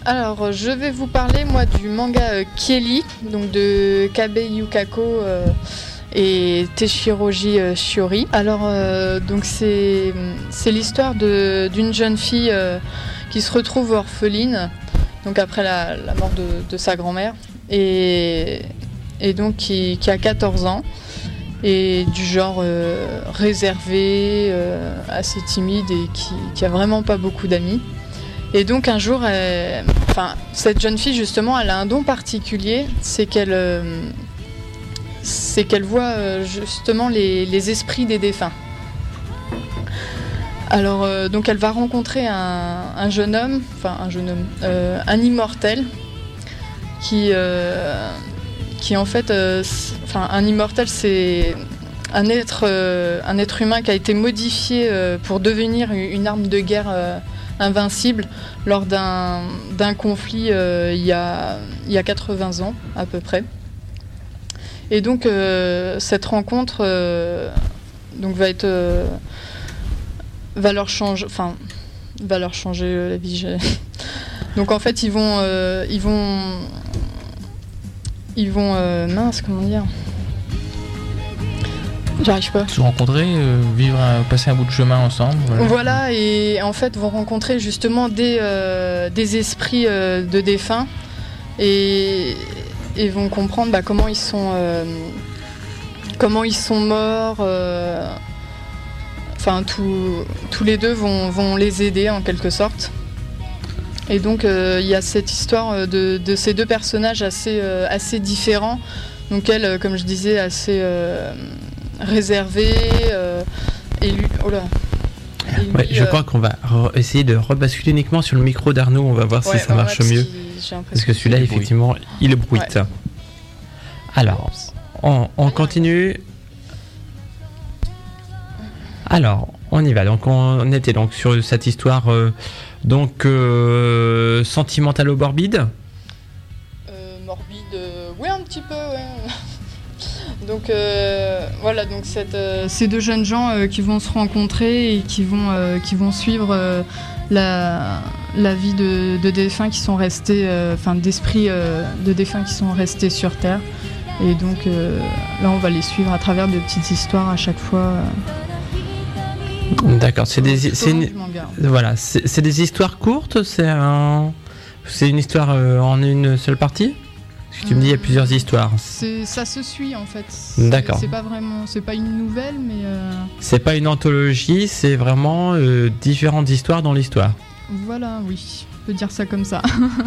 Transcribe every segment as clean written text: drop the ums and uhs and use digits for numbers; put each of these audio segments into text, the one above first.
Alors, je vais vous parler, moi, du manga Kieli, donc de Kabe Yukako et Teshiroji Shiori. Alors, donc c'est l'histoire d'une jeune fille qui se retrouve orpheline, donc après la mort de sa grand-mère, et donc qui a 14 ans, et du genre réservé, assez timide, et qui a vraiment pas beaucoup d'amis. Et donc un jour, cette jeune fille justement, elle a un don particulier, c'est qu'elle voit justement les esprits des défunts. Alors donc elle va rencontrer un jeune homme, un immortel, qui en fait, un immortel, c'est un être humain qui a été modifié pour devenir une arme de guerre invincible lors d'un conflit il y a 80 ans à peu près. Et donc cette rencontre va leur changer la vie. Donc en fait ils vont comment dire, j'arrive pas. Se rencontrer, passer un bout de chemin ensemble. Voilà, et en fait vont rencontrer justement des esprits de défunts et vont comprendre comment ils sont morts. Tous les deux vont les aider en quelque sorte. Et donc il y a cette histoire de ces deux personnages assez différents. Donc elle, comme je disais, assez réservée, et lui, je crois qu'on va essayer de rebasculer uniquement sur le micro d'Arnaud. On va voir si ça marche mieux. Parce que celui-là, effectivement, il bruite. Ouais. Alors, on continue. Alors, on y va. Donc, on était donc sur cette histoire sentimentalo-morbide. Morbide, oui, un petit peu, ouais. Donc voilà, donc ces deux jeunes gens qui vont se rencontrer et qui vont suivre la vie de défunts qui sont restés, d'esprits de défunts qui sont restés sur Terre. Et donc là, on va les suivre à travers de petites histoires à chaque fois. D'accord, c'est des histoires courtes, c'est une histoire en une seule partie? Parce que tu me dis il y a plusieurs histoires. Ça se suit en fait. D'accord. C'est pas une nouvelle, mais. C'est pas une anthologie, c'est vraiment différentes histoires dans l'histoire. Voilà, oui, on peut dire ça comme ça.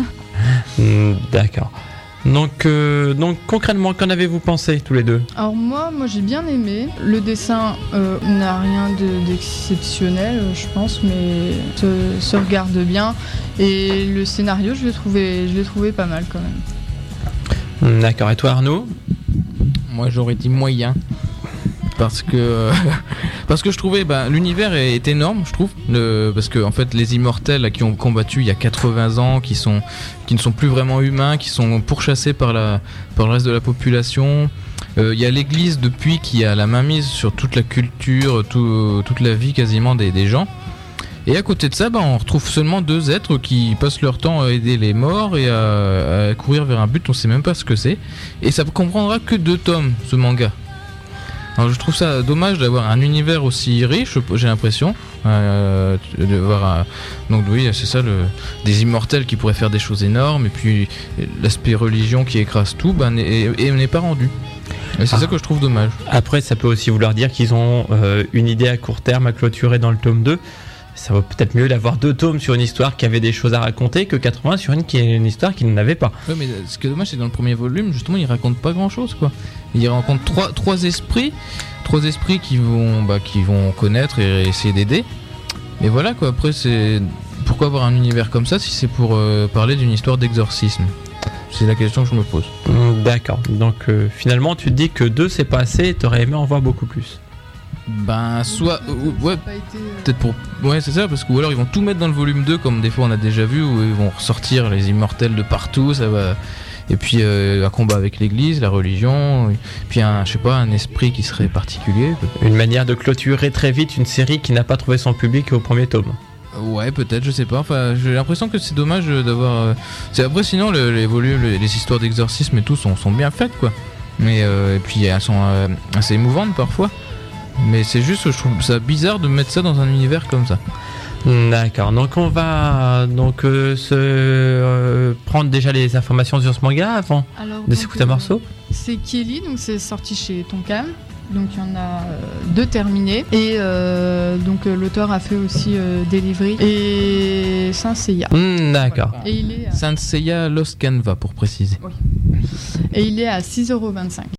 D'accord. Donc concrètement, qu'en avez-vous pensé tous les deux? Alors moi j'ai bien aimé. Le dessin n'a rien d'exceptionnel, je pense, mais se regarde bien. Et le scénario, je l'ai trouvé pas mal quand même. D'accord. Et toi, Arnaud? Moi, j'aurais dit moyen. Parce que je trouvais l'univers est énorme, je trouve, parce que en fait les immortels qui ont combattu il y a 80 ans, qui ne sont plus vraiment humains, qui sont pourchassés par le reste de la population. Il y a l'église depuis qui a la mainmise sur toute la culture, toute la vie quasiment des gens. Et à côté de ça, on retrouve seulement deux êtres qui passent leur temps à aider les morts et à courir vers un but, on sait même pas ce que c'est. Et ça ne comprendra que 2 tomes, ce manga. Alors je trouve ça dommage d'avoir un univers aussi riche, j'ai l'impression, de voir donc oui, c'est ça, des immortels qui pourraient faire des choses énormes, et puis l'aspect religion qui écrase tout n'est pas rendu. Et c'est ça que je trouve dommage. Après, ça peut aussi vouloir dire qu'ils ont une idée à court terme à clôturer dans le tome 2. Ça vaut peut-être mieux d'avoir 2 tomes sur une histoire qui avait des choses à raconter que 80 sur une histoire qui n'en avait pas. Ouais, mais ce qui est dommage, c'est que dans le premier volume, justement, il raconte pas grand-chose, quoi. Il rencontre trois esprits qui vont connaître et essayer d'aider. Et voilà, quoi. Après, c'est pourquoi avoir un univers comme ça si c'est pour parler d'une histoire d'exorcisme? C'est la question que je me pose. D'accord. Donc finalement, tu te dis que 2 c'est pas assez et t'aurais aimé en voir beaucoup plus. Peut-être pour. Ouais, c'est ça, parce que ou alors ils vont tout mettre dans le volume 2, comme des fois on a déjà vu, où ils vont ressortir les immortels de partout, ça va. Et puis un combat avec l'église, la religion, et puis un esprit qui serait particulier. Une manière de clôturer très vite une série qui n'a pas trouvé son public au premier tome. Ouais, peut-être, je sais pas. Enfin, j'ai l'impression que c'est dommage d'avoir. Après, sinon, les volumes, les histoires d'exorcisme et tout sont bien faites, quoi. Mais et puis elles sont assez émouvantes parfois. Mais c'est juste, je trouve ça bizarre de mettre ça dans un univers comme ça. D'accord. Donc on va se prendre déjà les informations sur ce manga avant de s'écouter un morceau. C'est Kieli, donc c'est sorti chez Tonkam. Donc il y en a 2 terminés et donc l'auteur a fait aussi Delivery et Saint Seiya. D'accord. Et il est Saint Seiya Lost Canva pour préciser. Oui. Et il est à 6,25€.